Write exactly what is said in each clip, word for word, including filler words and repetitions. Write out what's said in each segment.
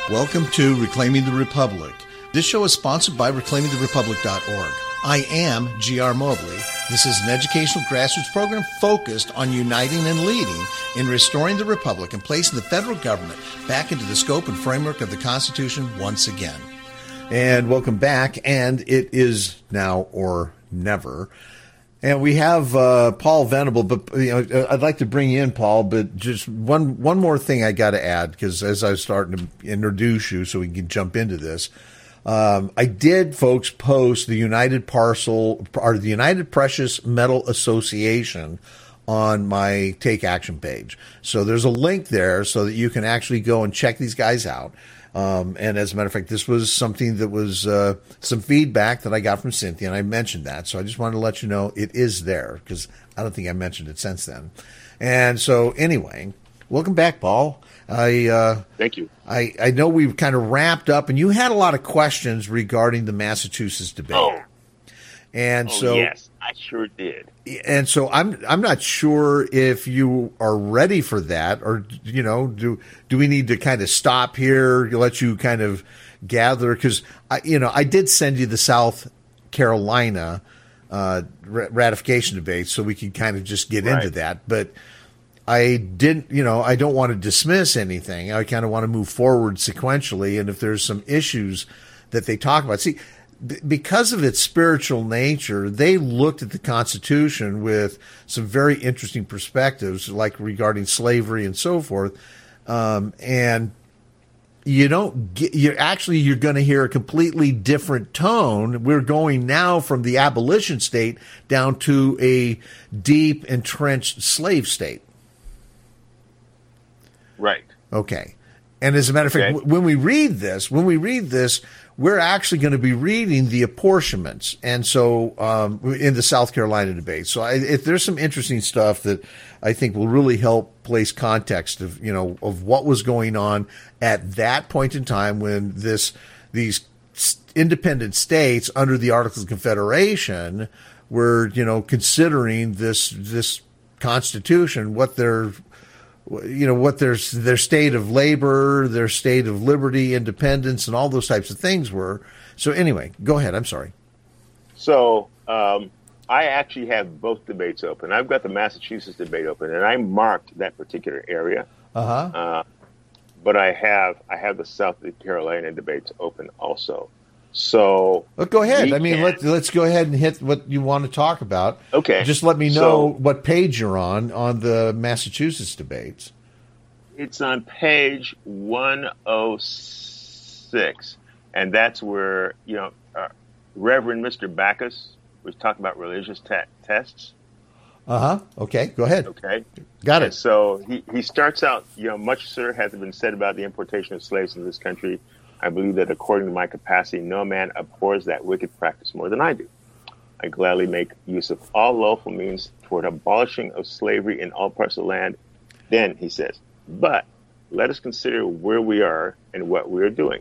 Welcome to Reclaiming the Republic. This show is sponsored by reclaiming the republic dot org. I am G R Mobley. This is an educational grassroots program focused on uniting and leading in restoring the republic and placing the federal government back into the scope and framework of the Constitution once again. And welcome back, and it is now or never. And we have uh, Paul Venable, but you know, I'd like to bring you in, Paul, but just one one more thing I got to add, because as I was starting to introduce you so we can jump into this, um, I did, folks, post the United Parcel, or the United Precious Metal Association on my Take Action page. So there's a link there so that you can actually go and check these guys out. Um, and as a matter of fact, this was something that was uh, some feedback that I got from Cynthia, and I mentioned that. So I just wanted to let you know it is there, because I don't think I mentioned it since then. And so anyway, welcome back, Paul. I uh, Thank you. I, I know we've kind of wrapped up, and you had a lot of questions regarding the Massachusetts debate. Oh, and oh so yes, I sure did. And so I'm I'm not sure if you are ready for that, or you know, do do we need to kind of stop here, let you kind of gather, because I you know I did send you the South Carolina uh, ratification debate, so we can kind of just get right. into that, but I didn't you know I don't want to dismiss anything. I kind of want to move forward sequentially, and if there's some issues that they talk about, see. Because of its spiritual nature, they looked at the Constitution with some very interesting perspectives, like regarding slavery and so forth. Um, and you don't get, you're actually, you're going to hear a completely different tone. We're going now from the abolition state down to a deep entrenched slave state. Right. Okay. And as a matter of okay. fact, when we read this, when we read this, we're actually going to be reading the apportionments, and so um, in the South Carolina debate. So I, if there's some interesting stuff that I think will really help place context of you know of what was going on at that point in time when this these independent states under the Articles of Confederation were you know considering this this Constitution, what their you know, what their, their state of labor, their state of liberty, independence, and all those types of things were. So anyway, go ahead. I'm sorry. So um, I actually have both debates open. I've got the Massachusetts debate open, and I marked that particular area. Uh-huh. Uh, but I have I have the South Carolina debates open also. So well, go ahead. I mean, can, let, let's go ahead and hit what you want to talk about. Okay. Just let me know so, what page you're on on the Massachusetts debates. It's on page one oh six, and that's where, you know, uh, Reverend Mister Backus was talking about religious te- tests. Uh-huh. Okay, go ahead. Okay. Got and it. So he, he starts out, you know, much, sir, has been said about the importation of slaves in this country. I believe that according to my capacity, no man abhors that wicked practice more than I do. I gladly make use of all lawful means toward abolishing of slavery in all parts of the land. Then, he says, but let us consider where we are and what we are doing.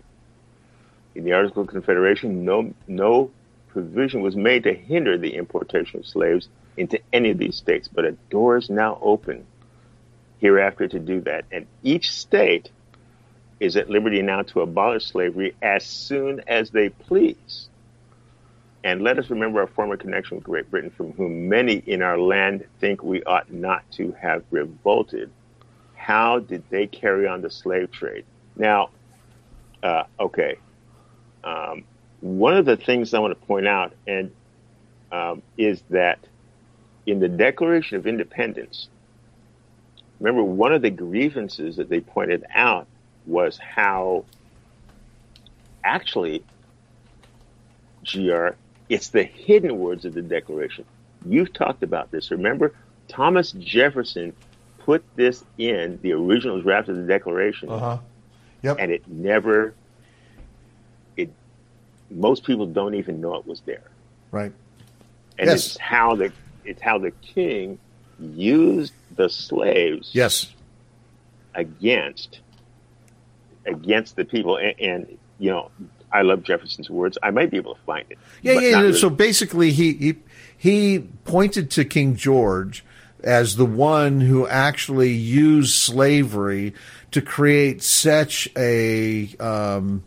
In the Articles of Confederation, no, no provision was made to hinder the importation of slaves into any of these states, but a door is now open hereafter to do that. And each state is at liberty now to abolish slavery as soon as they please. And let us remember our former connection with Great Britain, from whom many in our land think we ought not to have revolted. How did they carry on the slave trade? Now, uh, okay, um, one of the things I want to point out and um, is that in the Declaration of Independence, remember, one of the grievances that they pointed out was how actually, G R, it's the hidden words of the Declaration. You've talked about this. Remember, Thomas Jefferson put this in the original draft of the Declaration, uh-huh. Yep. and it never, it. most people don't even know it was there. Right. And yes. it's how the it's how the king used the slaves yes. against against the people, and, and you know, I love Jefferson's words. I might be able to find it. Yeah, yeah. Really. So basically, he, he he pointed to King George as the one who actually used slavery to create such a, um,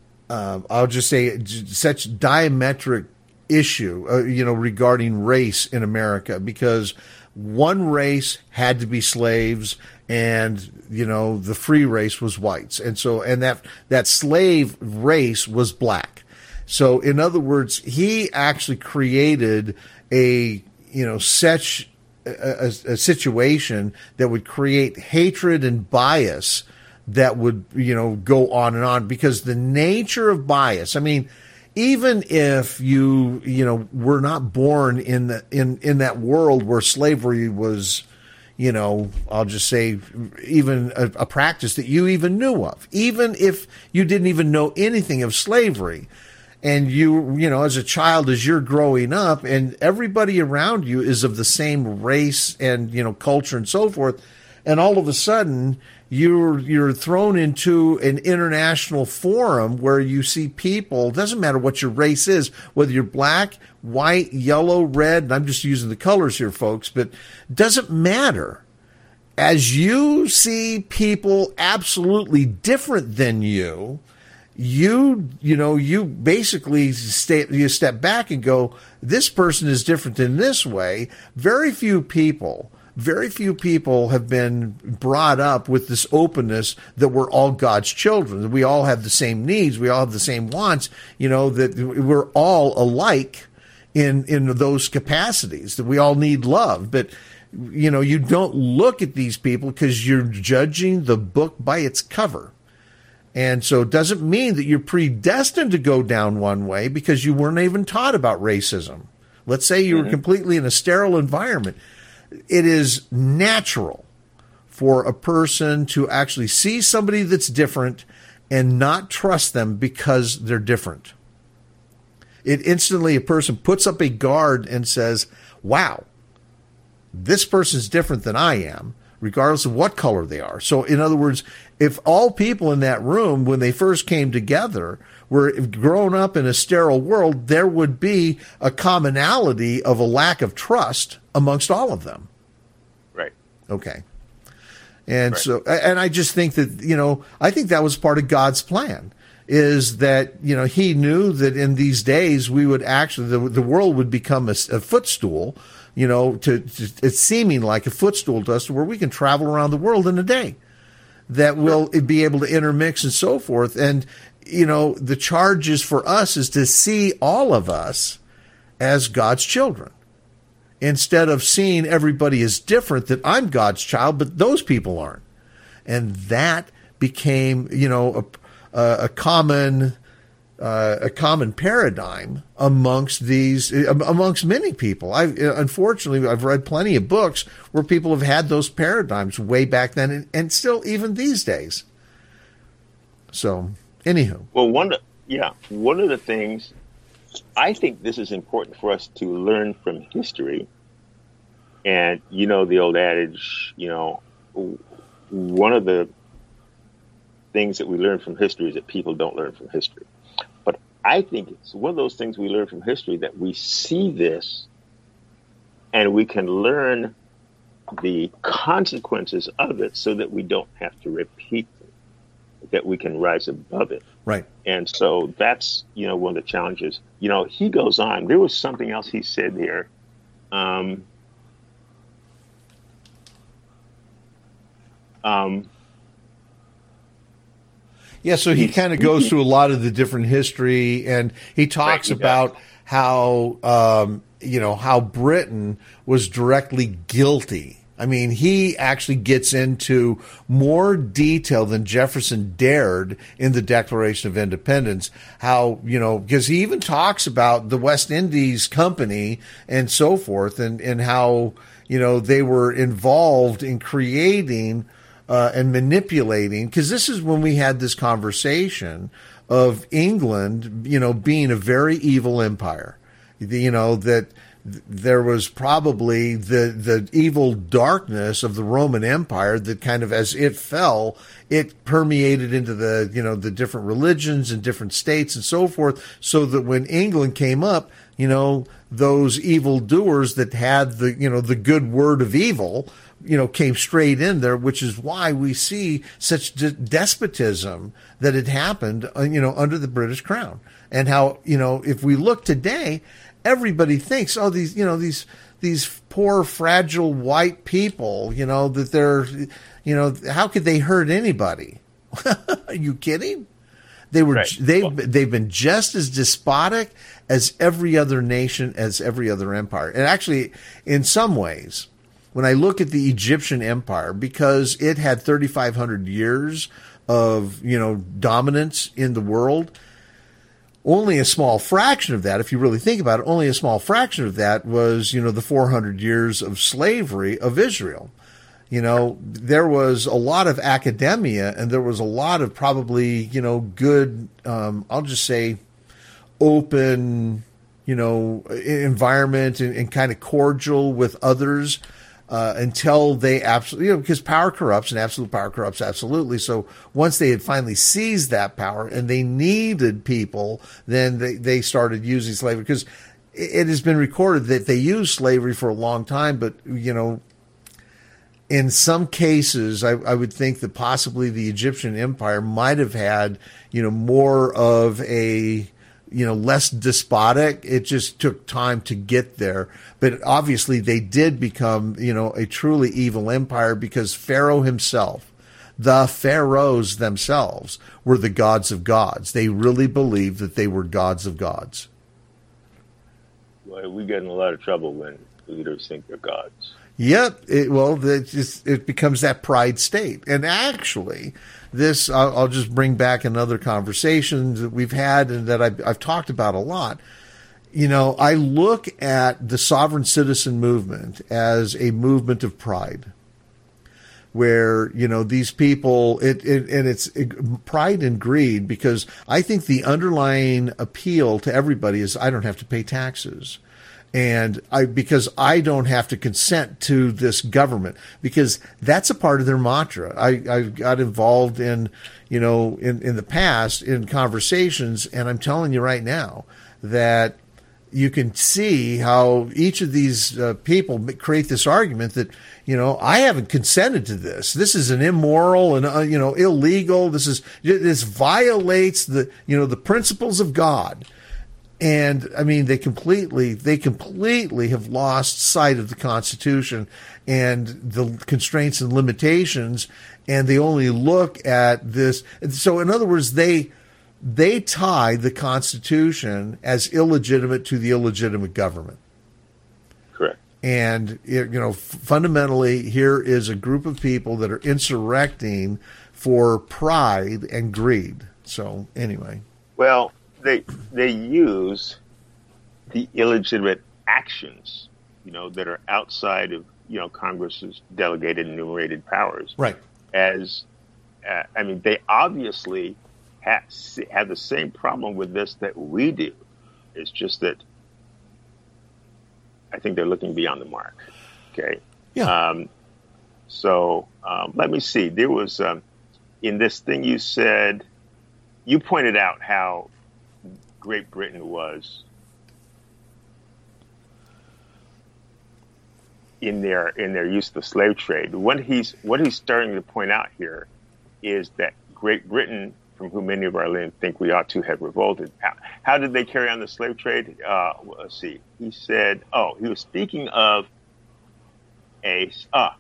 uh, I'll just say, such diametric issue, uh, you know, regarding race in America, because one race had to be slaves, and you know the free race was whites, and so and that that slave race was black. So in other words, he actually created a you know such a, a, a situation that would create hatred and bias that would you know go on and on, because the nature of bias, I mean, even if you, you know, were not born in the in, in that world where slavery was, you know, I'll just say, even a, a practice that you even knew of, even if you didn't even know anything of slavery, and you, you know, as a child, as you're growing up, and everybody around you is of the same race and, you know, culture and so forth, and all of a sudden you're you're thrown into an international forum where you see people, doesn't matter what your race is, whether you're black, white, yellow, red, and I'm just using the colors here, folks, but doesn't matter. As you see people absolutely different than you, you, you know, you basically stay, you step back and go, this person is different in this way. Very few people Very few people have been brought up with this openness that we're all God's children, that we all have the same needs, we all have the same wants, you know, that we're all alike in in those capacities, that we all need love. But, you know, you don't look at these people because you're judging the book by its cover. And so it doesn't mean that you're predestined to go down one way because you weren't even taught about racism. Let's say you were mm-hmm. completely in a sterile environment. It is natural for a person to actually see somebody that's different and not trust them because they're different. It instantly, a person puts up a guard and says, wow, this person's different than I am, regardless of what color they are. So in other words, if all people in that room, when they first came together, were grown up in a sterile world, there would be a commonality of a lack of trust amongst all of them. Right. Okay. And right. so, and I just think that, you know, I think that was part of God's plan, is that, you know, he knew that in these days we would actually, the, the world would become a, a footstool, you know, to, to it's seeming like a footstool to us, where we can travel around the world in a day, that will be able to intermix and so forth. And, you know, the charge is for us is to see all of us as God's children, instead of seeing everybody as different, that I'm God's child, but those people aren't. And that became, you know, a, a, a common uh, a common paradigm amongst these, amongst many people. I unfortunately, I've read plenty of books where people have had those paradigms way back then, and, and still even these days. So, anywho. Well, one, yeah, one of the things, I think this is important for us to learn from history. And you know the old adage, you know, one of the things that we learn from history is that people don't learn from history. But I think it's one of those things we learn from history, that we see this and we can learn the consequences of it so that we don't have to repeat them, that we can rise above it. Right. And so that's, you know, one of the challenges. You know, he goes on. There was something else he said here. Um, um, Yeah, so he kind of goes through a lot of the different history, and he talks right, he about does. how, um, you know, how Britain was directly guilty. I mean, he actually gets into more detail than Jefferson dared in the Declaration of Independence. How, you know, because he even talks about the West Indies Company and so forth, and, and how, you know, they were involved in creating Uh, and manipulating, because this is when we had this conversation of England, you know, being a very evil empire, you know, that th- there was probably the the evil darkness of the Roman Empire that kind of, as it fell, it permeated into the, you know, the different religions and different states and so forth, so that when England came up, you know, those evil doers that had the, you know, the good word of evil, you know, came straight in there, which is why we see such de- despotism that had happened, uh, you know, under the British Crown. And how, you know, if we look today, everybody thinks, oh, these, you know, these, these poor, fragile white people, you know, that they're, you know, how could they hurt anybody? Are you kidding? They were, right. they've, well, they've been just as despotic as every other nation, as every other empire. And actually, in some ways, when I look at the Egyptian empire, because it had thirty-five hundred years of, you know, dominance in the world, only a small fraction of that, if you really think about it, only a small fraction of that was, you know, the four hundred years of slavery of Israel. You know, there was a lot of academia, and there was a lot of probably, you know, good, um, I'll just say, open, you know, environment and, and kind of cordial with others uh, until they absolutely, you know, because power corrupts and absolute power corrupts absolutely. So once they had finally seized that power and they needed people, then they, they started using slavery, because it has been recorded that they used slavery for a long time, but, you know, in some cases, I, I would think that possibly the Egyptian empire might have had, you know, more of a, you know, less despotic. It just took time to get there. But obviously they did become, you know, a truly evil empire, because Pharaoh himself, the pharaohs themselves, were the gods of gods. They really believed that they were gods of gods. Well, we get in a lot of trouble when leaders think they're gods. Yep. It, well, it just, it becomes that pride state. And actually, this, I'll, I'll just bring back another conversation that we've had and that I've, I've talked about a lot. You know, I look at the sovereign citizen movement as a movement of pride, where, you know, these people, it, it and it's it, pride and greed, because I think the underlying appeal to everybody is, I don't have to pay taxes. And I, because I don't have to consent to this government, because that's a part of their mantra. I, I got involved in, you know, in, in the past in conversations, and I'm telling you right now that you can see how each of these uh, people create this argument that, you know, I haven't consented to this. This is an immoral and, uh, you know, illegal. This is, this violates the, you know, the principles of God. And I mean, they completely, they completely have lost sight of the Constitution and the constraints and limitations, and they only look at this. So in other words, they, they tie the Constitution as illegitimate to the illegitimate government. Correct. And, you know, fundamentally, here is a group of people that are insurrecting for pride and greed. So anyway. Well, They they use the illegitimate actions, you know, that are outside of, you know, Congress's delegated and enumerated powers. Right. As, uh, I mean, they obviously have, have the same problem with this that we do. It's just that I think they're looking beyond the mark. Okay. Yeah. Um, so um, let me see. There was, um, in this thing you said, you pointed out how Great Britain was in their in their use of the slave trade. What he's what he's starting to point out here is that Great Britain, from whom many of our land think we ought to have revolted. How, how did they carry on the slave trade? Uh, let's see. He said, oh, he was speaking of a ah.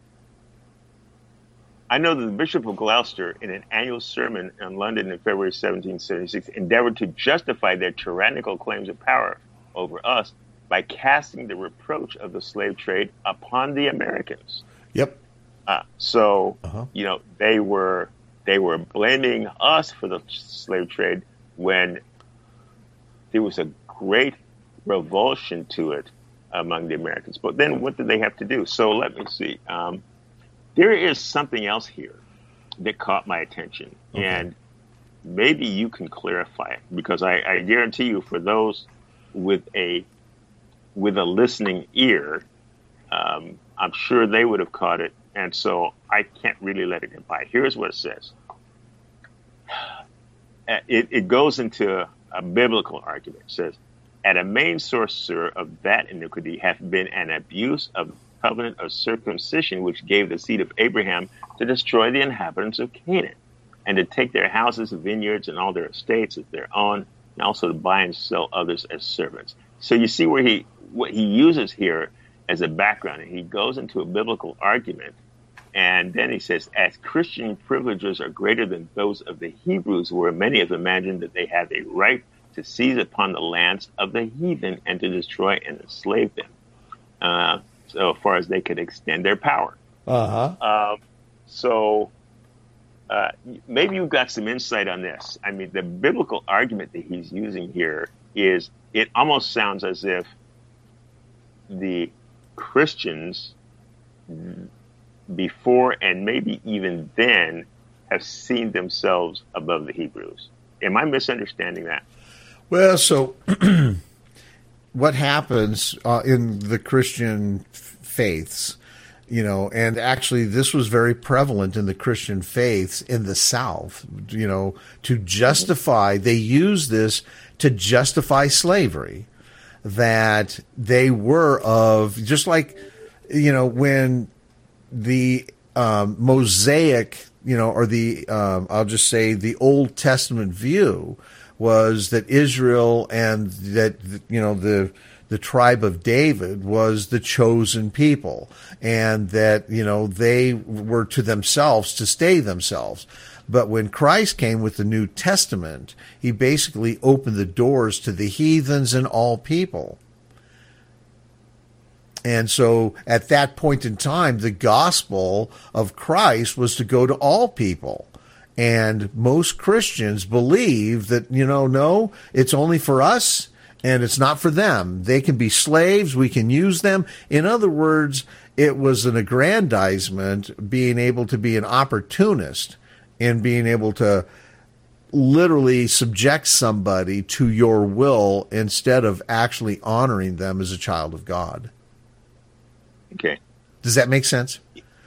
I know that the Bishop of Gloucester, in an annual sermon in London in February seventeen seventy-six, endeavored to justify their tyrannical claims of power over us by casting the reproach of the slave trade upon the Americans. Yep. Uh, so, uh-huh. you know, they were they were blaming us for the slave trade when there was a great revulsion to it among the Americans. But then what did they have to do? So let me see. Um, There is something else here that caught my attention, okay. And maybe you can clarify it, because I, I guarantee you, for those with a with a listening ear, um, I'm sure they would have caught it. And so I can't really let it get by. Here's what it says. It, it goes into a, a biblical argument. It says, at a main source, sir, of that iniquity hath been an abuse of the covenant of circumcision, which gave the seed of Abraham to destroy the inhabitants of Canaan, and to take their houses, vineyards, and all their estates as their own, and also to buy and sell others as servants. So you see where he what he uses here as a background, and he goes into a biblical argument, and then he says, as Christian privileges are greater than those of the Hebrews, where many have imagined that they have a right to seize upon the lands of the heathen and to destroy and enslave them, uh, so far as they could extend their power. Uh-huh. Uh, so uh, maybe you've got some insight on this. I mean, the biblical argument that he's using here is, it almost sounds as if the Christians before and maybe even then have seen themselves above the Hebrews. Am I misunderstanding that? Well, so what happens uh, in the Christian faiths, you know, and actually this was very prevalent in the Christian faiths in the South, you know, to justify, they use this to justify slavery, that they were of, just like, you know, when the um, Mosaic, you know, or the, um, I'll just say the Old Testament view was that Israel and that, you know, the, the tribe of David was the chosen people, and that, you know, they were to themselves to stay themselves. But when Christ came with the New Testament, he basically opened the doors to the heathens and all people. And so at that point in time, the gospel of Christ was to go to all people. And most Christians believe that, you know, no, it's only for us and it's not for them. They can be slaves. We can use them. In other words, it was an aggrandizement, being able to be an opportunist and being able to literally subject somebody to your will instead of actually honoring them as a child of God. Okay. Does that make sense?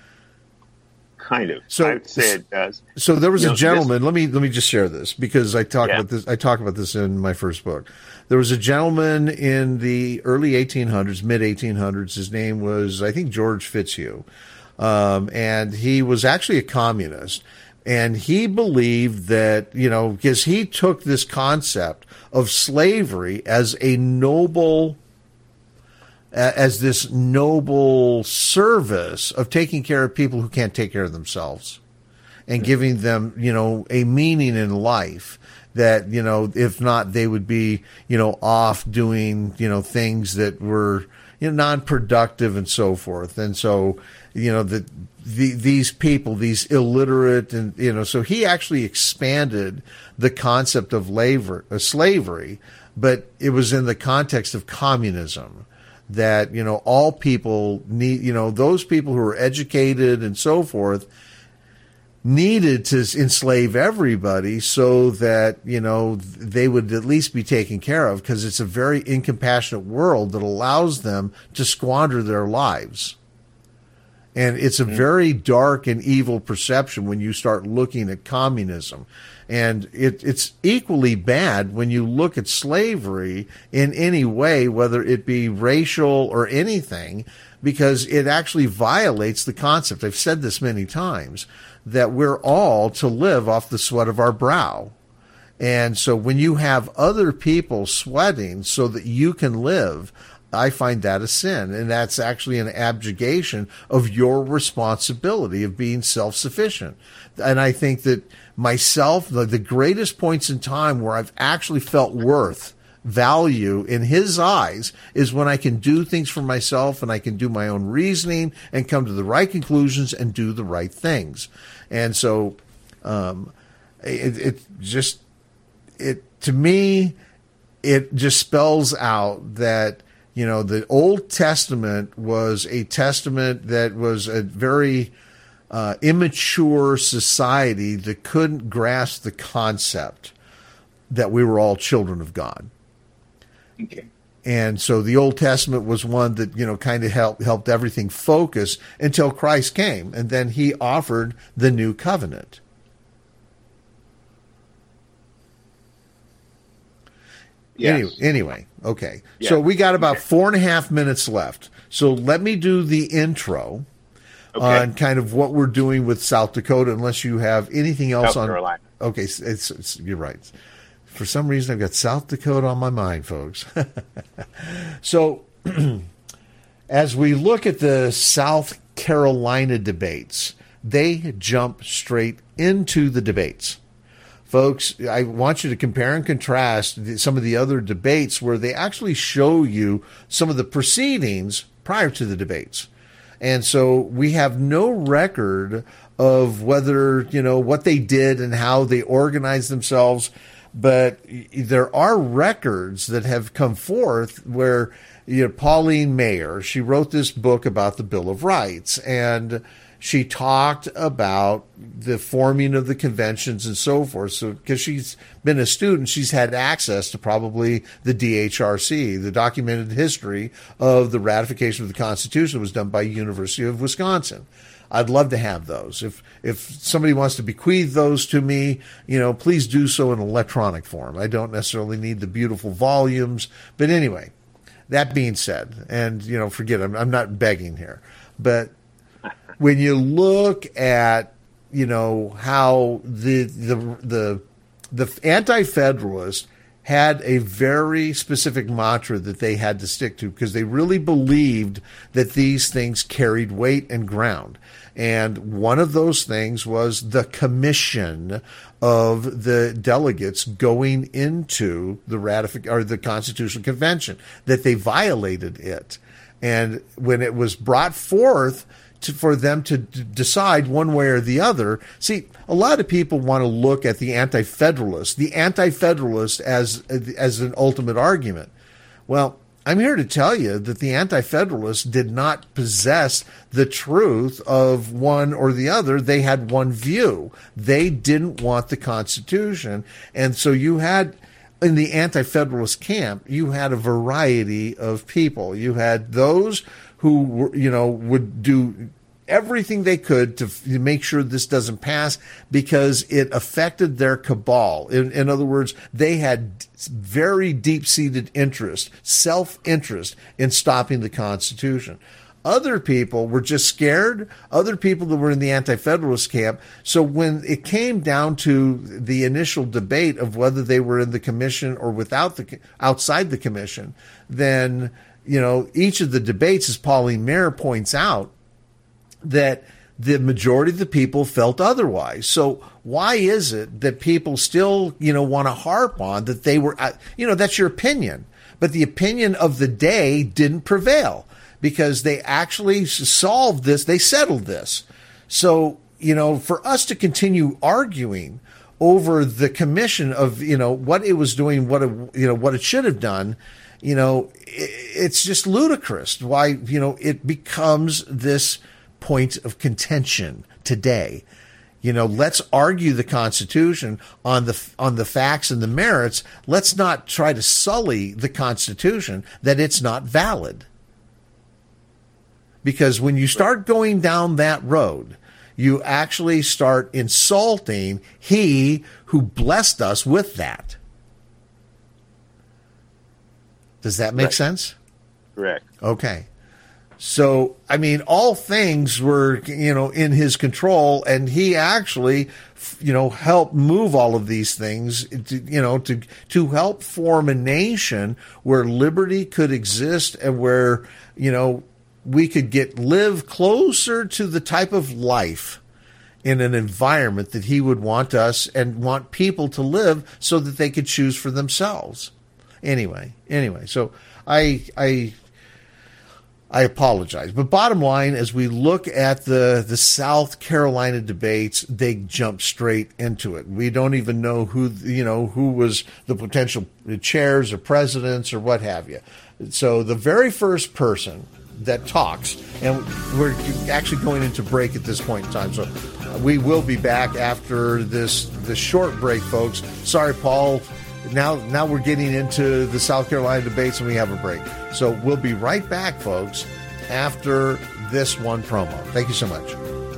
Kind of. So, I'd say it does. So there was you a know, gentleman. This, let me let me just share this because I talk yeah. about this. I talk about this in my first book. There was a gentleman in the early eighteen hundreds, mid eighteen hundreds. His name was, I think, George Fitzhugh, um, and he was actually a communist. And he believed that, you know, because he took this concept of slavery as a noble, as this noble service of taking care of people who can't take care of themselves and giving them, you know, a meaning in life that, you know, if not, they would be, you know, off doing, you know, things that were, you know, non-productive and so forth. And so, you know, the, the, these people, these illiterate, and, you know, so he actually expanded the concept of labor, uh, slavery, but it was in the context of communism, that, you know, all people need, you know, those people who are educated and so forth needed to enslave everybody so that, you know, they would at least be taken care of, because it's a very incompassionate world that allows them to squander their lives. And it's a very dark and evil perception when you start looking at communism. And it, it's equally bad when you look at slavery in any way, whether it be racial or anything, because it actually violates the concept. I've said this many times, that we're all to live off the sweat of our brow. And so when you have other people sweating so that you can live, I find that a sin. And that's actually an abjugation of your responsibility of being self-sufficient. And I think that myself, the, the greatest points in time where I've actually felt worth, value in his eyes, is when I can do things for myself and I can do my own reasoning and come to the right conclusions and do the right things. And so um, it, it just, it to me, it just spells out that, you know, the Old Testament was a testament that was a very uh, immature society that couldn't grasp the concept that we were all children of God. Okay. And so the Old Testament was one that, you know, kind of helped, helped everything focus until Christ came. And then he offered the new covenant. Yes. Anyway, anyway, okay. Yeah. So we got about four and a half minutes left. So let me do the intro okay. on kind of what we're doing with South Dakota, unless you have anything else South on. Carolina. Okay, it's, it's, it's you're right. For some reason, I've got South Dakota on my mind, folks. So as we look at the South Carolina debates, they jump straight into the debates. Folks, I want you to compare and contrast some of the other debates where they actually show you some of the proceedings prior to the debates. And so we have no record of whether, you know, what they did and how they organized themselves. But there are records that have come forth where, you know, Pauline Maier, she wrote this book about the Bill of Rights, and she talked about the forming of the conventions and so forth. So, because she's been a student, she's had access to probably the D H R C, the documented history of the ratification of the Constitution that was done by University of Wisconsin. I'd love to have those. If if somebody wants to bequeath those to me, you know, please do so in electronic form. I don't necessarily need the beautiful volumes. But anyway, that being said, and, you know, forget it, I'm, I'm not begging here. But when you look at, you know, how the the the the Anti-Federalists had a very specific mantra that they had to stick to, because they really believed that these things carried weight and ground. And one of those things was the commission of the delegates going into the ratific or the Constitutional Convention, that they violated it. And when it was brought forth to, for them to d- decide one way or the other, see, a lot of people want to look at the Anti-Federalist, the Anti-Federalist as as an ultimate argument. Well, I'm here to tell you that the Anti-Federalists did not possess the truth of one or the other. They had one view. They didn't want the Constitution. And so you had, in the Anti-Federalist camp, you had a variety of people. You had those who were, you know, would do everything they could to f- make sure this doesn't pass because it affected their cabal. In, in other words, they had d- very deep-seated interest, self-interest in stopping the Constitution. Other people were just scared. Other people that were in the Anti-Federalist camp. So when it came down to the initial debate of whether they were in the commission or without the outside the commission, then, you know, each of the debates, as Pauline Maier points out, that the majority of the people felt otherwise. So why is it that people still, you know, want to harp on that they were, you know, that's your opinion, but the opinion of the day didn't prevail because they actually solved this. They settled this. So, you know, for us to continue arguing over the commission of, you know, what it was doing, what it, you know, what it should have done, you know, it's just ludicrous why, you know, it becomes this point of contention today. You know, let's argue the Constitution on the on the facts and the merits. Let's not try to sully the Constitution that it's not valid. Because when you start going down that road, you actually start insulting he who blessed us with that. Does that make Right. sense? Correct. Okay. So, I mean, all things were, you know, in his control, and he actually, you know, helped move all of these things, to, you know, to to help form a nation where liberty could exist and where, you know, we could get live closer to the type of life in an environment that he would want us and want people to live so that they could choose for themselves. Anyway, anyway, so I I I apologize. But bottom line, as we look at the, the South Carolina debates, they jump straight into it. We don't even know who, you know, who was the potential chairs or presidents or what have you. So the very first person that talks, and we're actually going into break at this point in time, so we will be back after this, this short break, folks. Sorry, Paul. now now we're getting into the South Carolina debates, and we have a break. So we'll be right back, folks, after this one promo. Thank you so much.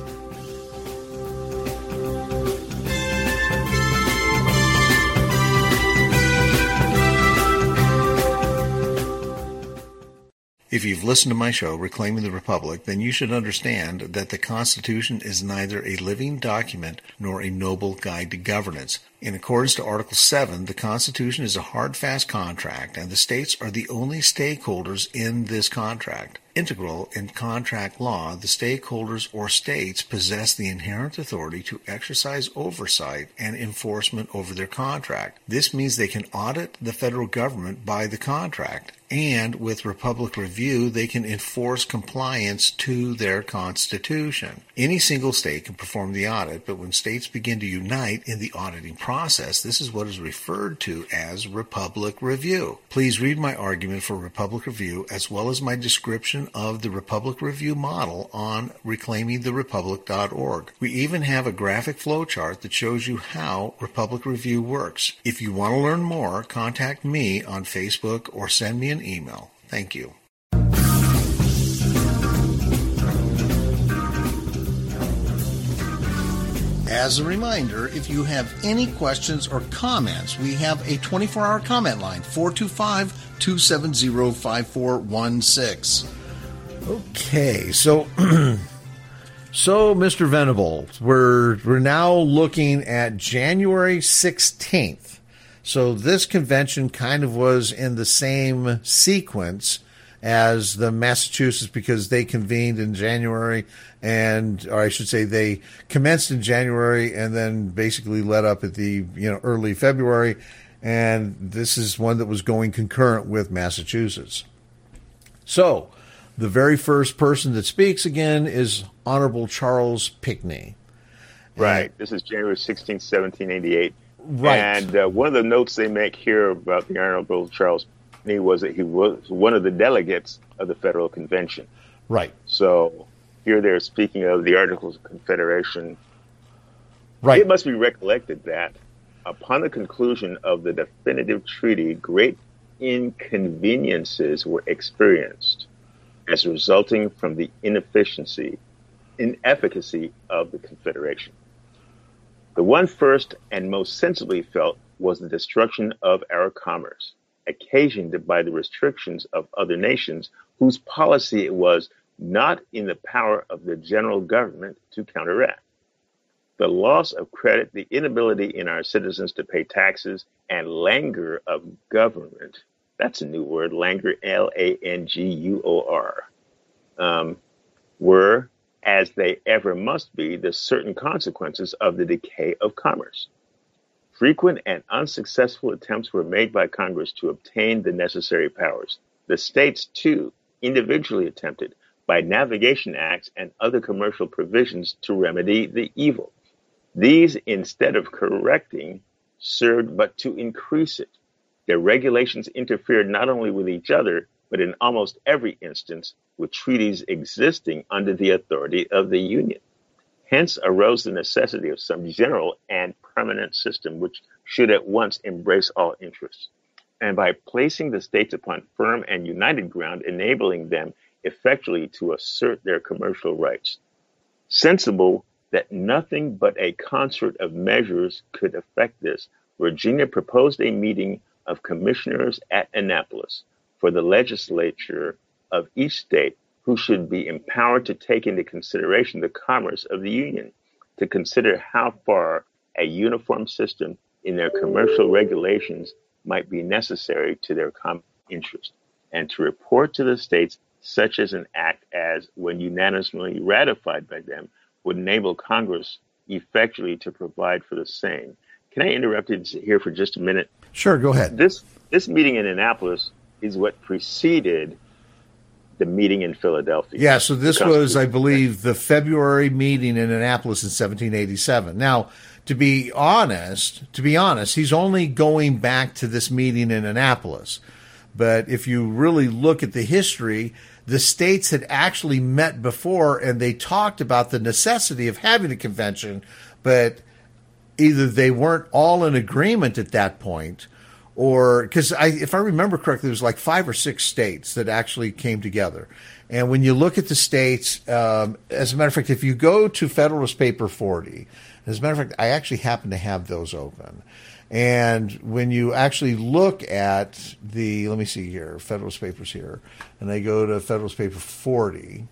If you've listened to my show, Reclaiming the Republic, then you should understand that the Constitution is neither a living document nor a noble guide to governance. In accordance to Article seven, the Constitution is a hard, fast contract, and the states are the only stakeholders in this contract. Integral in contract law, the stakeholders or states possess the inherent authority to exercise oversight and enforcement over their contract. This means they can audit the federal government by the contract, and with Republic Review, they can enforce compliance to their Constitution. Any single state can perform the audit, but when states begin to unite in the auditing process, this is what is referred to as Republic Review. Please read my argument for Republic Review as well as my description of the Republic Review model on reclaiming the republic dot org. We even have a graphic flowchart that shows you how Republic Review works. If you want to learn more, contact me on Facebook or send me an email. Thank you. As a reminder, if you have any questions or comments, we have a twenty-four hour comment line, four two five, two seven zero, five four one six. Okay, so so Mister Venables, we're we're now looking at January sixteenth. So this convention kind of was in the same sequence as the Massachusetts, because they convened in January, and or I should say they commenced in January and then basically led up at the you know early February, and this is one that was going concurrent with Massachusetts. So the very first person that speaks again is Honorable Charles Pinckney. Right. And this is January sixteenth, seventeen eighty-eight. Right. And uh, one of the notes they make here about the Honorable Charles Pinckney was that he was one of the delegates of the Federal Convention. Right. So here they're speaking of the Articles of Confederation. Right. It must be recollected that upon the conclusion of the definitive treaty, great inconveniences were experienced as resulting from the inefficiency, inefficacy of the Confederation. The one first and most sensibly felt was the destruction of our commerce, occasioned by the restrictions of other nations whose policy it was not in the power of the general government to counteract. The loss of credit, the inability in our citizens to pay taxes, and languor of government, that's a new word, languor, L A N G U O R, um, were, as they ever must be, the certain consequences of the decay of commerce. Frequent and unsuccessful attempts were made by Congress to obtain the necessary powers. The states, too, individually attempted, by navigation acts and other commercial provisions, to remedy the evil. These, instead of correcting, served but to increase it. Their regulations interfered not only with each other, but in almost every instance with treaties existing under the authority of the Union. Hence arose the necessity of some general and permanent system which should at once embrace all interests, and by placing the states upon firm and united ground, enabling them effectually to assert their commercial rights. Sensible that nothing but a concert of measures could effect this, Virginia proposed a meeting of commissioners at Annapolis for the legislature of each state, who should be empowered to take into consideration the commerce of the Union, to consider how far a uniform system in their commercial regulations might be necessary to their common interest, and to report to the states such as an act as, when unanimously ratified by them, would enable Congress effectually to provide for the same. Can I interrupt you here for just a minute? Sure, go ahead. This this meeting in Annapolis is what preceded the meeting in Philadelphia. Yeah, so this was, I believe, the February meeting in Annapolis in seventeen eighty-seven. Now, to be honest, to be honest, he's only going back to this meeting in Annapolis. But if you really look at the history, the states had actually met before, and they talked about the necessity of having a convention, but either they weren't all in agreement at that point, or because I, if I remember correctly, there's like five or six states that actually came together. And when you look at the states, um, as a matter of fact, if you go to Federalist Paper forty, as a matter of fact, I actually happen to have those open. And when you actually look at the, let me see here, Federalist Papers here, and I go to Federalist Paper forty,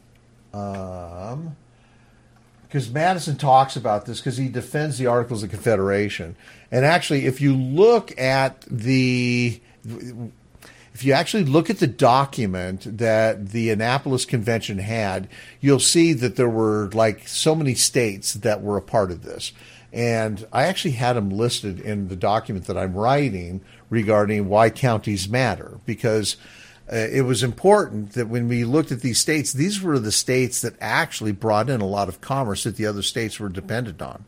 um, because Madison talks about this because he defends the Articles of Confederation. And actually, if you look at the, if you actually look at the document that the Annapolis Convention had, you'll see that there were like so many states that were a part of this. And I actually had them listed in the document that I'm writing regarding why counties matter, because uh, it was important that when we looked at these states, these were the states that actually brought in a lot of commerce that the other states were dependent on.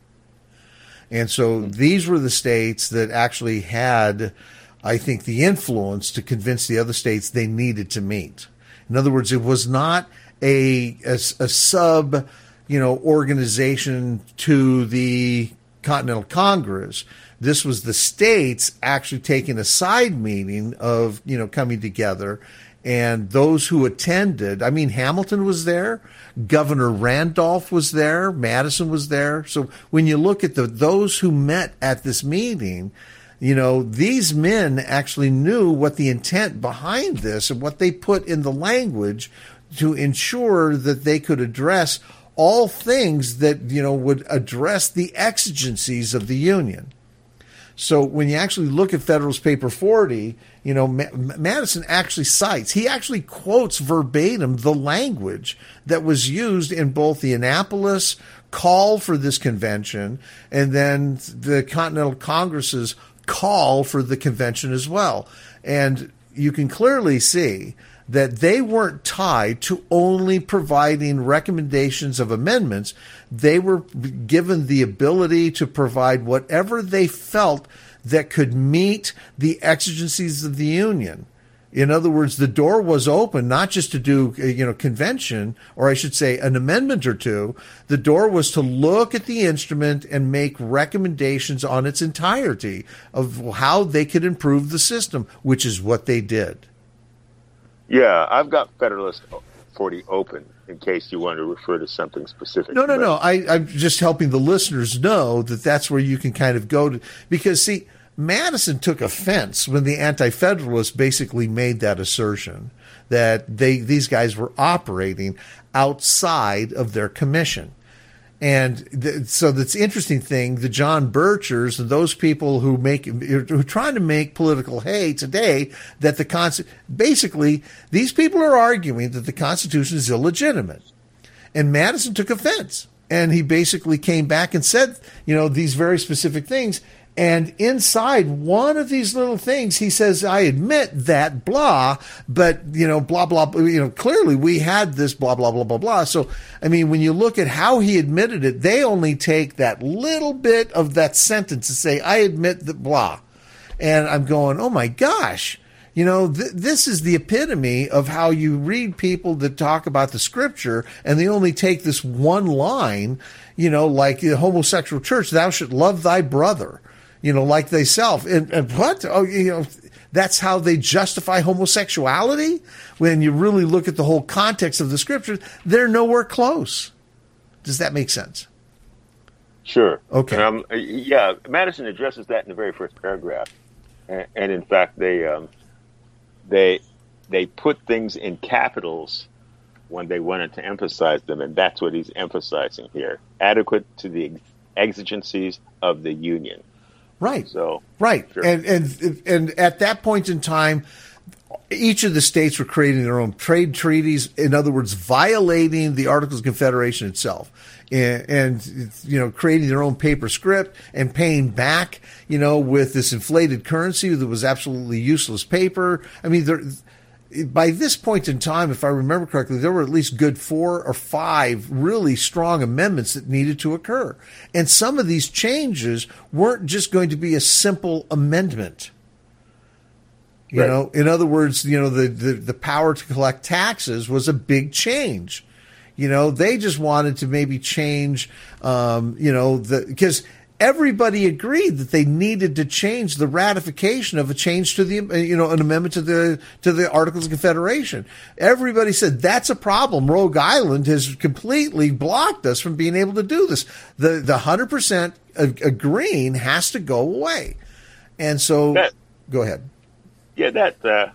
And so these were the states that actually had, I think, the influence to convince the other states they needed to meet. In other words, it was not a, a, a sub, you know, organization to the Continental Congress. This was the states actually taking a side meeting of, you know, coming together. And those who attended, I mean, Hamilton was there, Governor Randolph was there, Madison was there. So when you look at the those who met at this meeting, you know, these men actually knew what the intent behind this and what they put in the language to ensure that they could address all things that, you know, would address the exigencies of the Union. So when you actually look at Federalist Paper forty, you know, Ma- Madison actually cites, he actually quotes verbatim the language that was used in both the Annapolis call for this convention and then the Continental Congress's call for the convention as well. And you can clearly see that they weren't tied to only providing recommendations of amendments. They were given the ability to provide whatever they felt that could meet the exigencies of the Union. In other words, the door was open not just to do, you know, convention, or I should say an amendment or two. The door was to look at the instrument and make recommendations on its entirety of how they could improve the system, which is what they did. Yeah, I've got Federalist forty open in case you want to refer to something specific. No, no, but. no. I, I'm just helping the listeners know that that's where you can kind of go to. Because, see, Madison took offense when the Anti-Federalists basically made that assertion that they these guys were operating outside of their commission. And th- so that's the interesting thing, the John Birchers and those people who make, who are trying to make political hay today, that the Constitution, basically, these people are arguing that the Constitution is illegitimate. And Madison took offense. And he basically came back and said, you know, these very specific things. And inside one of these little things, he says, I admit that blah, but, you know, blah, blah, you know, clearly we had this blah, blah, blah, blah, blah. So, I mean, when you look at how he admitted it, they only take that little bit of that sentence and say, I admit that blah. And I'm going, oh my gosh, you know, th- this is the epitome of how you read people that talk about the scripture and they only take this one line, you know, like the homosexual church, thou shalt love thy brother. You know, like thyself. And, and what? Oh, you know, that's how they justify homosexuality? When you really look at the whole context of the scriptures, they're nowhere close. Does that make sense? Sure. Okay. Um, yeah, Madison addresses that in the very first paragraph. And, and in fact, they, um, they, they put things in capitals when they wanted to emphasize them. And that's what he's emphasizing here. Adequate to the exigencies of the Union. Right. So right. Sure. And and and at that point in time, each of the states were creating their own trade treaties. In other words, violating the Articles of Confederation itself, and, and you know, creating their own paper script and paying back, you know, with this inflated currency that was absolutely useless paper. I mean, there. By this point in time, if I remember correctly, there were at least good four or five really strong amendments that needed to occur. And some of these changes weren't just going to be a simple amendment. You right. know, in other words, you know, the, the, the power to collect taxes was a big change. You know, they just wanted to maybe change, um, you know, the, because everybody agreed that they needed to change the ratification of a change to the, you know, an amendment to the to the Articles of Confederation. Everybody said that's a problem. Rogue Island has completely blocked us from being able to do this. The the one hundred percent agreeing has to go away. And so, that, go ahead. Yeah, that uh,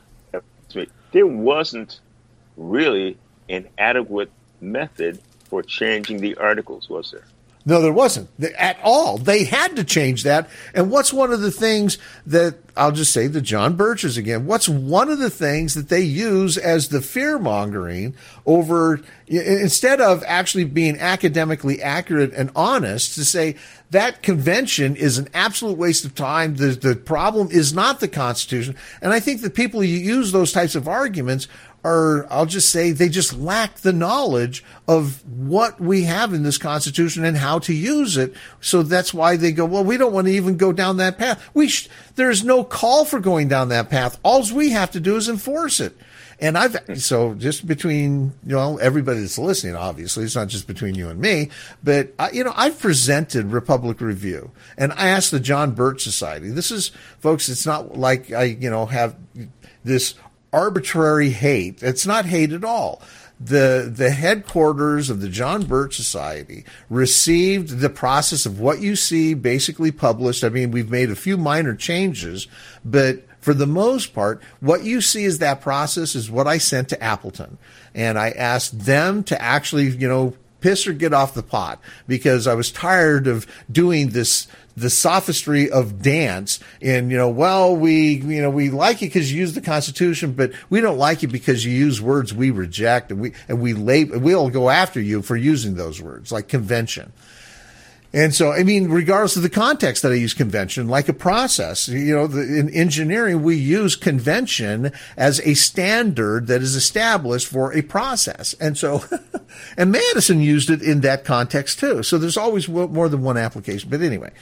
there wasn't really an adequate method for changing the articles, was there? No, there wasn't at all. They had to change that. And what's one of the things that, I'll just say the John Birches again, what's one of the things that they use as the fear-mongering over, instead of actually being academically accurate and honest, to say that convention is an absolute waste of time. The, the problem is not the Constitution. And I think the people who use those types of arguments are, I'll just say, they just lack the knowledge of what we have in this Constitution and how to use it. So that's why they go, well, we don't want to even go down that path. We sh- there's no call for going down that path. All we have to do is enforce it. And I've, so just between, you know, everybody that's listening, obviously, it's not just between you and me, but, I, you know, I've presented Republic Review, and I asked the John Birch Society. This is, folks, it's not like I, you know, have this arbitrary hate. It's not hate at all. The the headquarters of the John Birch Society received the process of what you see basically published. I mean, we've made a few minor changes, but for the most part, what you see is that process is what I sent to Appleton. And I asked them to actually, you know, piss or get off the pot, because I was tired of doing this, the sophistry of dance in, you know, well, we, you know, we like you because you use the Constitution, but we don't like you because you use words we reject, and we, and we label, we'll go after you for using those words, like convention. And so, I mean, regardless of the context that I use convention, like a process, you know, the, in engineering, we use convention as a standard that is established for a process. And so, and Madison used it in that context too. So there's always more than one application. But anyway,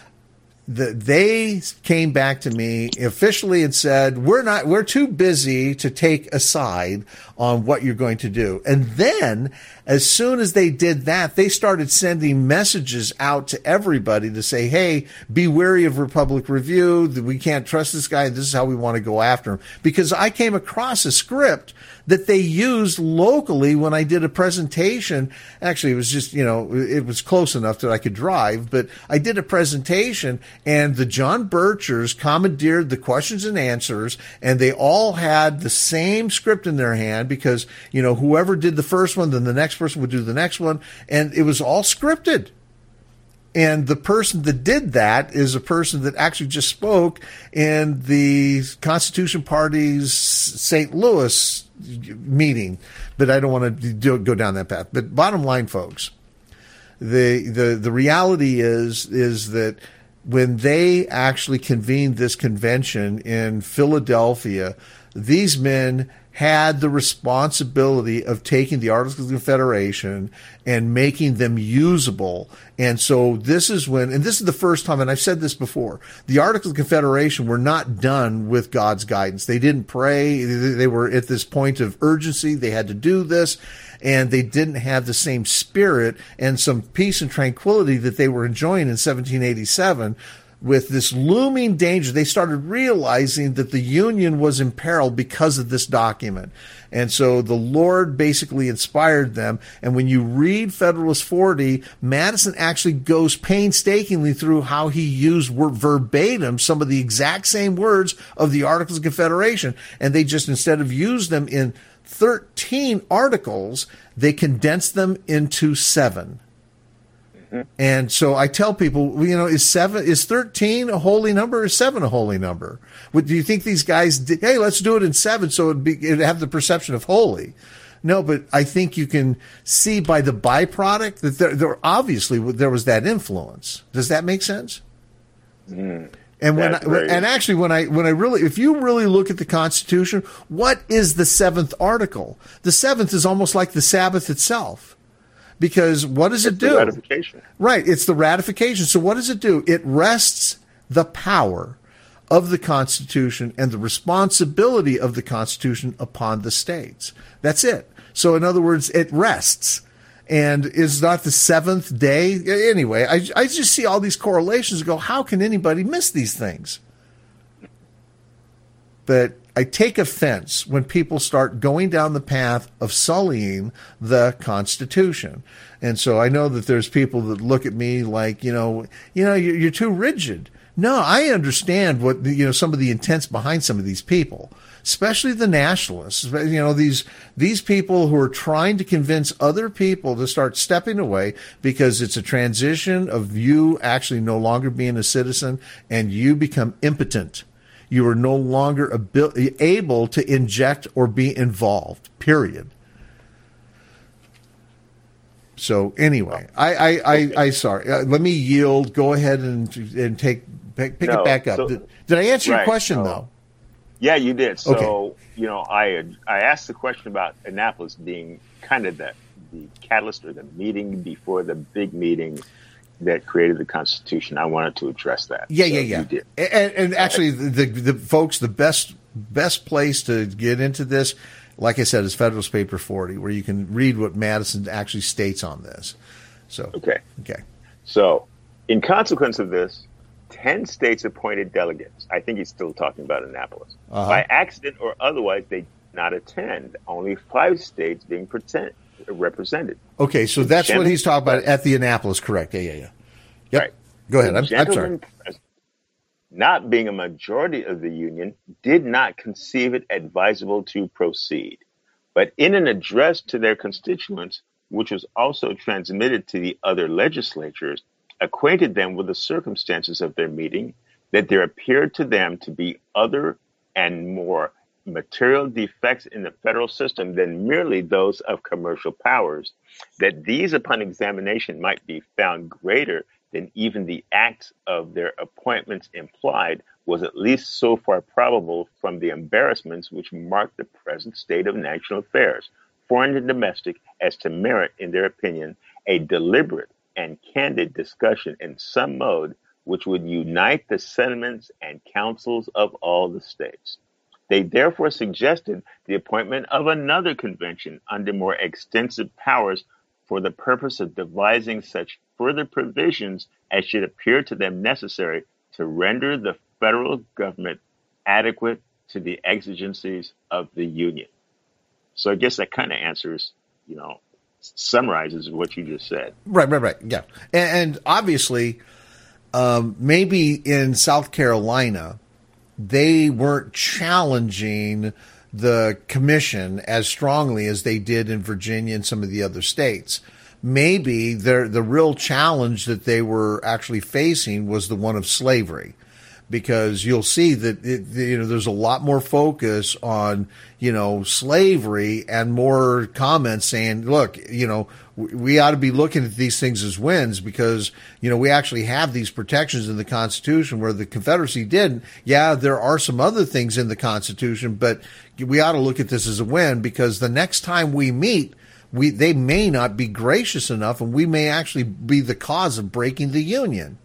the, they came back to me officially and said, we're not, we're too busy to take a side on what you're going to do. And then, as soon as they did that, they started sending messages out to everybody to say, hey, be wary of Republic Review. We can't trust this guy. This is how we want to go after him. Because I came across a script that they used locally when I did a presentation. Actually, it was just, you know, it was close enough that I could drive, but I did a presentation, and the John Birchers commandeered the questions and answers, and they all had the same script in their hand, because, you know, whoever did the first one, then the next person would do the next one, and it was all scripted. And the person that did that is a person that actually just spoke in the Constitution Party's Saint Louis meeting, but I don't want to do, go down that path. But bottom line, folks, the the the reality is is that when they actually convened this convention in Philadelphia, these men had the responsibility of taking the Articles of Confederation and making them usable. And so this is when, and this is the first time, and I've said this before, the Articles of Confederation were not done with God's guidance. They didn't pray. They were at this point of urgency. They had to do this, and they didn't have the same spirit and some peace and tranquility that they were enjoying in seventeen eighty-seven. With this looming danger, they started realizing that the Union was in peril because of this document. And so the Lord basically inspired them. And when you read Federalist forty, Madison actually goes painstakingly through how he used verbatim some of the exact same words of the Articles of Confederation. And they just, instead of use them in thirteen articles, they condensed them into seven. And so I tell people, you know, is seven, is thirteen a holy number, or is seven a holy number? Would, do you think these guys did, hey, let's do it in seven so it'd, be, it'd have the perception of holy? No, but I think you can see by the byproduct that there, there obviously there was that influence. Does that make sense? Mm, and when I, and actually when I when I really, if you really look at the Constitution, what is the seventh article? The seventh is almost like the Sabbath itself. Because what does it's it do? The ratification. Right, it's the ratification. So what does it do? It rests the power of the Constitution and the responsibility of the Constitution upon the states. That's it. So in other words, it rests. And is not the seventh day? Anyway, I, I just see all these correlations and go, how can anybody miss these things? But I take offense when people start going down the path of sullying the Constitution. And so I know that there's people that look at me like, you know, you know, you're, you're too rigid. No, I understand what, you know, some of the intents behind some of these people, especially the nationalists, you know, these, these people who are trying to convince other people to start stepping away because it's a transition of you actually no longer being a citizen and you become impotent. You are no longer abil- able to inject or be involved, period. So anyway, I, I, I, I sorry. Uh, let me yield. Go ahead and and take pick, pick no, it back up. so, did, did I answer right, your question no. though? Yeah, you did. So okay. you know, I I asked the question about Annapolis being kind of the the catalyst or the meeting before the big meeting that created the Constitution. I wanted to address that. Yeah, so yeah, yeah. You did. And, and actually, the, the the folks, the best best place to get into this, like I said, is Federalist Paper forty, where you can read what Madison actually states on this. So okay, okay. So, in consequence of this, ten states appointed delegates. I think he's still talking about Annapolis. Uh-huh. By accident or otherwise, they did not attend. Only five states being pretend, represented. Okay, so that's what he's talking about at the Annapolis, correct? Yeah, yeah, yeah. Yep. Right. Go ahead. I'm, I'm sorry. Not being a majority of the union, did not conceive it advisable to proceed. But in an address to their constituents, which was also transmitted to the other legislatures, acquainted them with the circumstances of their meeting, that there appeared to them to be other and more material defects in the federal system than merely those of commercial powers, that these upon examination might be found greater than even the acts of their appointments implied, was at least so far probable from the embarrassments which mark the present state of national affairs, foreign and domestic, as to merit, in their opinion, a deliberate and candid discussion in some mode which would unite the sentiments and counsels of all the states. They therefore suggested the appointment of another convention under more extensive powers for the purpose of devising such further provisions as should appear to them necessary to render the federal government adequate to the exigencies of the Union. So I guess that kind of answers, you know, summarizes what you just said. Right, right, right. Yeah. And, and obviously, um, maybe in South Carolina, they weren't challenging the commission as strongly as they did in Virginia and some of the other states. Maybe the the real challenge that they were actually facing was the one of slavery, because you'll see that it, you know there's a lot more focus on you know slavery and more comments saying, look, you know we ought to be looking at these things as wins because you know we actually have these protections in the Constitution where the Confederacy didn't. Yeah, there are some other things in the Constitution, but we ought to look at this as a win because the next time we meet, we they may not be gracious enough, and we may actually be the cause of breaking the Union.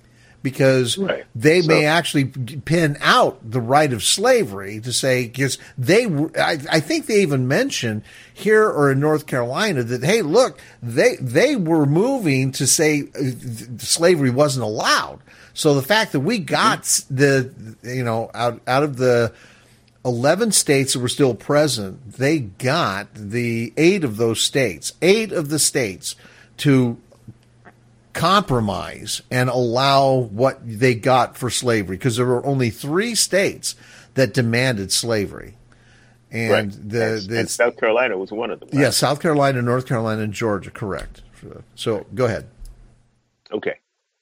Because right. they so, may actually pin out the right of slavery to say, because they, I, I think they even mentioned here or in North Carolina that, hey, look, they, they were moving to say slavery wasn't allowed. So the fact that we got the, you know, out, out of the eleven states that were still present, they got the eight of those states, eight of the states to compromise and allow what they got for slavery, because there were only three states that demanded slavery, and right. the, and, the and South Carolina was one of them. Right? Yeah, South Carolina, North Carolina, and Georgia, correct. So go ahead. Okay.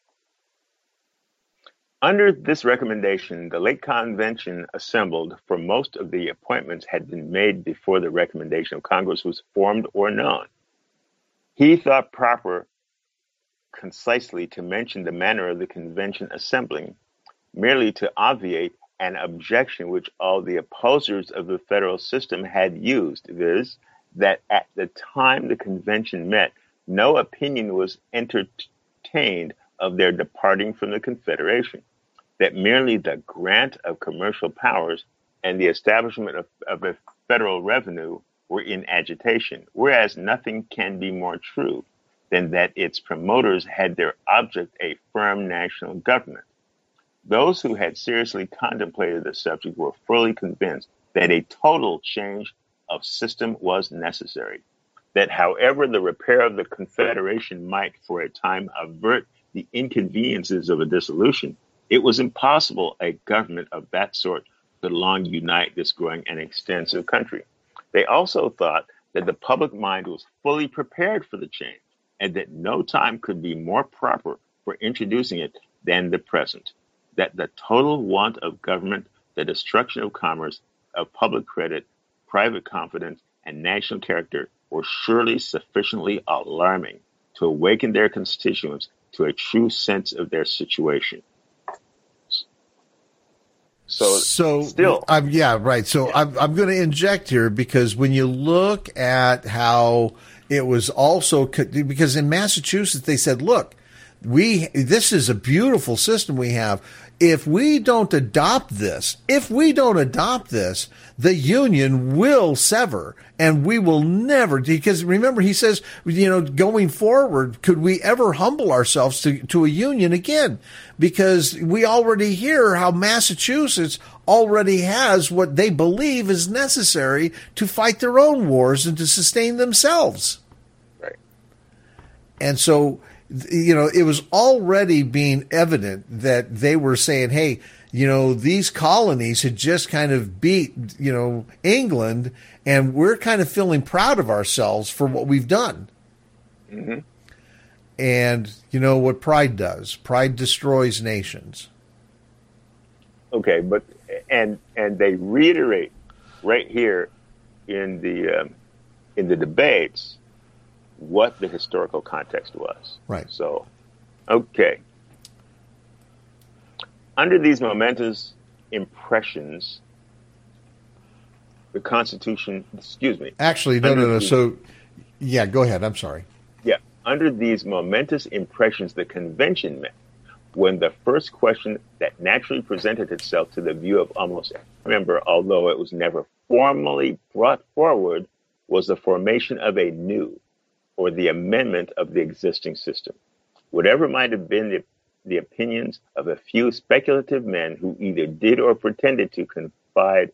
Under this recommendation, the late convention assembled, for most of the appointments had been made before the recommendation of Congress was formed or known. He thought proper concisely to mention the manner of the convention assembling, merely to obviate an objection which all the opposers of the federal system had used, viz., that at the time the convention met, no opinion was entertained of their departing from the Confederation, that merely the grant of commercial powers and the establishment of, of a federal revenue were in agitation, whereas nothing can be more true than that its promoters had their object a firm national government. Those who had seriously contemplated the subject were fully convinced that a total change of system was necessary, that however the repair of the Confederation might for a time avert the inconveniences of a dissolution, it was impossible a government of that sort could long unite this growing and extensive country. They also thought that the public mind was fully prepared for the change, and that no time could be more proper for introducing it than the present, that the total want of government, the destruction of commerce, of public credit, private confidence, and national character were surely sufficiently alarming to awaken their constituents to a true sense of their situation. So, so still, I'm, yeah, right. So yeah. I'm, I'm going to inject here because when you look at how it was also, because in Massachusetts, they said, look, we, this is a beautiful system we have. If we don't adopt this, if we don't adopt this, the union will sever and we will never, because remember, he says, you know, going forward, could we ever humble ourselves to, to a union again? Because we already hear how Massachusetts already has what they believe is necessary to fight their own wars and to sustain themselves. Right. And so, you know, it was already being evident that they were saying, hey, you know, these colonies had just kind of beat, you know, England, and we're kind of feeling proud of ourselves for what we've done. Mm-hmm. And you know what pride does? Pride destroys nations. Okay, but and and they reiterate right here in the um, in the debates what the historical context was. Right. So, okay. Under these momentous impressions, the Constitution, excuse me. Actually, no, no, no. These, so, yeah, go ahead. I'm sorry. Yeah. Under these momentous impressions, the convention met when the first question that naturally presented itself to the view of almost every member, although it was never formally brought forward, was the formation of a new or the amendment of the existing system. Whatever might have been the, the opinions of a few speculative men who either did or pretended to confide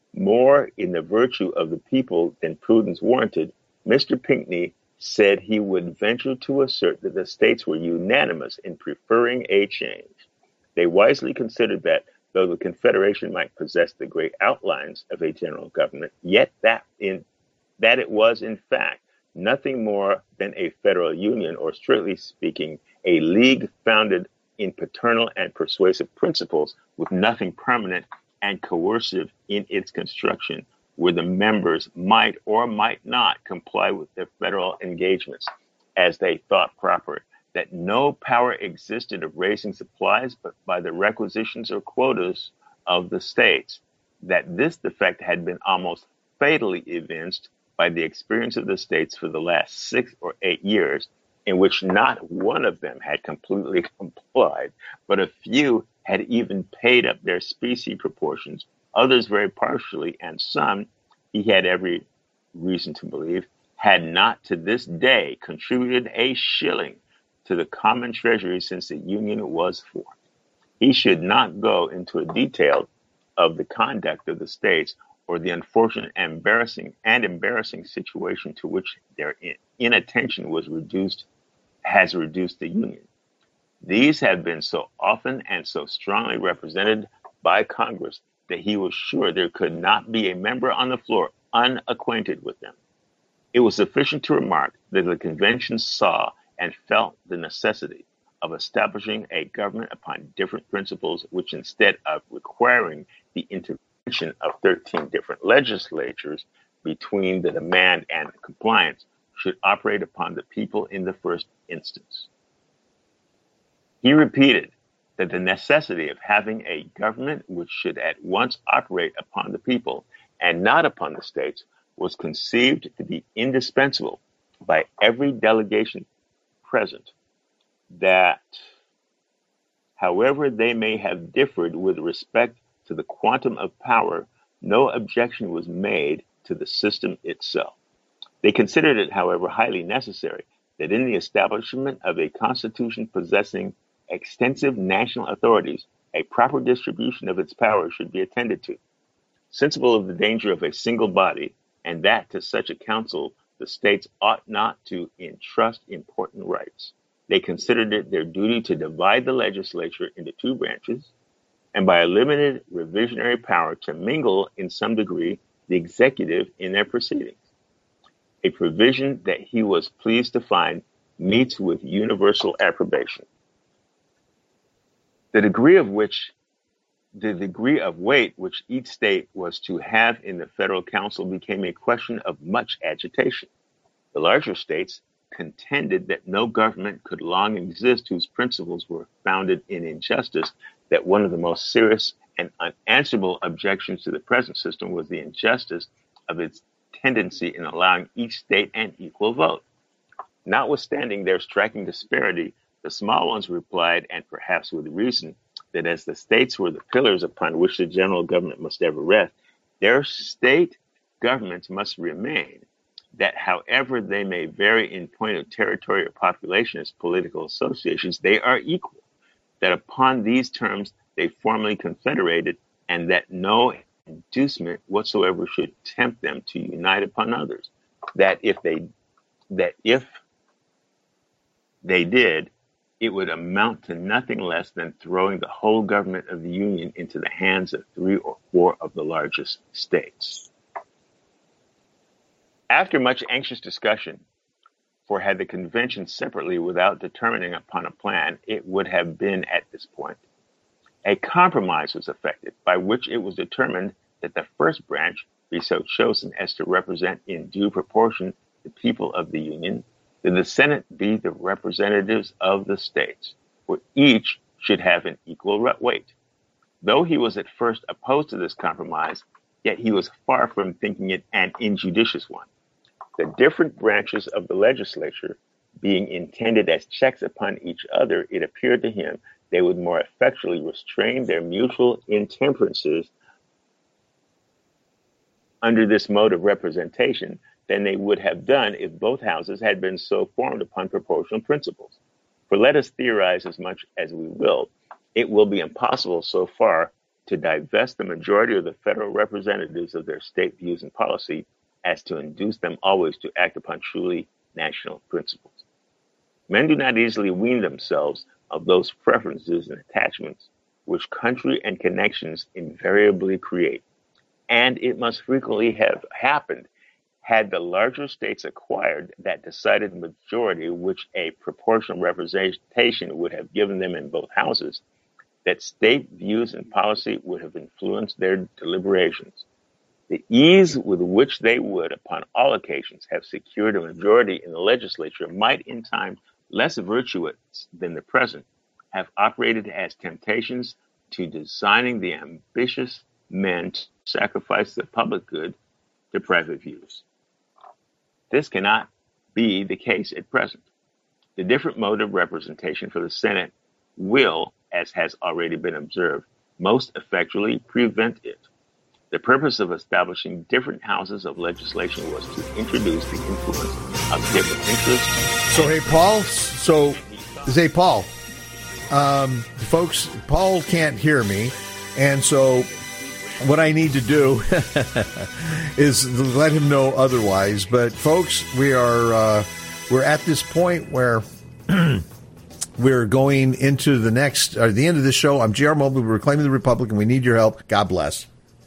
more in the virtue of the people than prudence warranted, Mister Pinckney said he would venture to assert that the states were unanimous in preferring a change. They wisely considered that, though the Confederation might possess the great outlines of a general government, yet that in that it was, in fact, nothing more than a federal union, or strictly speaking, a league founded in paternal and persuasive principles with nothing permanent and coercive in its construction, where the members might or might not comply with their federal engagements as they thought proper, that no power existed of raising supplies but by the requisitions or quotas of the states, that this defect had been almost fatally evinced by the experience of the states for the last six or eight years, in which not one of them had completely complied, but a few had even paid up their specie proportions, others very partially, and some, he had every reason to believe, had not to this day contributed a shilling to the common treasury since the Union was formed. He should not go into a detail of the conduct of the states or the unfortunate, embarrassing and embarrassing situation to which their inattention was reduced, has reduced the Union. These have been so often and so strongly represented by Congress that he was sure there could not be a member on the floor unacquainted with them. It was sufficient to remark that the convention saw and felt the necessity of establishing a government upon different principles, which instead of requiring the intervention of thirteen different legislatures between the demand and compliance, should operate upon the people in the first instance. He repeated that the necessity of having a government which should at once operate upon the people and not upon the states was conceived to be indispensable by every delegation present, that however they may have differed with respect to the quantum of power, no objection was made to the system itself. They considered it, however, highly necessary that in the establishment of a constitution possessing extensive national authorities, a proper distribution of its powers should be attended to. Sensible of the danger of a single body, and that to such a council the states ought not to entrust important rights, they considered it their duty to divide the legislature into two branches, and by a limited revisionary power to mingle in some degree the executive in their proceedings. A provision that he was pleased to find meets with universal approbation. The degree of which the degree of weight which each state was to have in the federal council became a question of much agitation. The larger states contended that no government could long exist whose principles were founded in injustice, that one of the most serious and unanswerable objections to the present system was the injustice of its tendency in allowing each state an equal vote. Notwithstanding their striking disparity, the small ones replied, and perhaps with reason, that as the states were the pillars upon which the general government must ever rest, their state governments must remain, that however they may vary in point of territory or population as political associations, they are equal, that upon these terms they formally confederated, and that no inducement whatsoever should tempt them to unite upon others, that if they that if they did, it would amount to nothing less than throwing the whole government of the Union into the hands of three or four of the largest states. After much anxious discussion, for had the convention separately without determining upon a plan, it would have been at this point, a compromise was effected by which it was determined that the first branch be so chosen as to represent in due proportion the people of the Union, that the Senate be the representatives of the states, where each should have an equal weight. Though he was at first opposed to this compromise, yet he was far from thinking it an injudicious one. The different branches of the legislature being intended as checks upon each other, it appeared to him they would more effectually restrain their mutual intemperances under this mode of representation than they would have done if both houses had been so formed upon proportional principles. For let us theorize as much as we will, it will be impossible so far to divest the majority of the federal representatives of their state views and policy as to induce them always to act upon truly national principles. Men do not easily wean themselves of those preferences and attachments which country and connections invariably create, and it must frequently have happened had the larger states acquired that decided majority which a proportional representation would have given them in both houses, that state views and policy would have influenced their deliberations. The ease with which they would, upon all occasions, have secured a majority in the legislature might, in time less virtuous than the present, have operated as temptations to designing the ambitious men to sacrifice the public good to private views. This cannot be the case at present. The different mode of representation for the Senate will, as has already been observed, most effectually prevent it. The purpose of establishing different houses of legislation was to introduce the influence of different interests. So, hey, Paul, so, hey, Paul, um, folks, Paul can't hear me, and so what I need to do is let him know otherwise. But folks, we are uh, we're at this point where we're going into the next, or the end of this show. I'm J R Mobley. We're Reclaiming the Republic, and we need your help. God bless.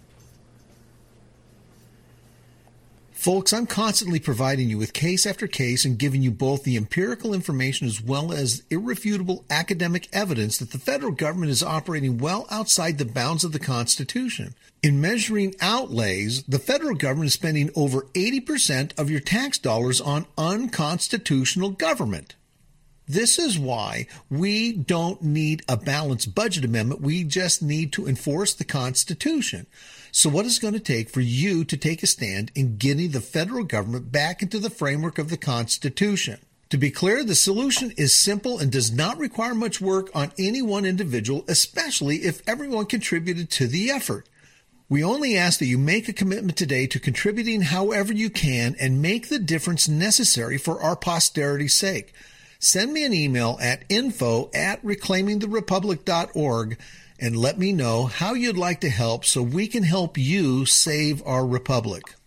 Folks, I'm constantly providing you with case after case and giving you both the empirical information as well as irrefutable academic evidence that the federal government is operating well outside the bounds of the Constitution. In measuring outlays, the federal government is spending over eighty percent of your tax dollars on unconstitutional government. This is why we don't need a balanced budget amendment. We just need to enforce the Constitution. So what is it going to take for you to take a stand in getting the federal government back into the framework of the Constitution? To be clear, the solution is simple and does not require much work on any one individual, especially if everyone contributed to the effort. We only ask that you make a commitment today to contributing however you can and make the difference necessary for our posterity's sake. Send me an email at info at reclaiming the republic dot org and let me know how you'd like to help so we can help you save our republic.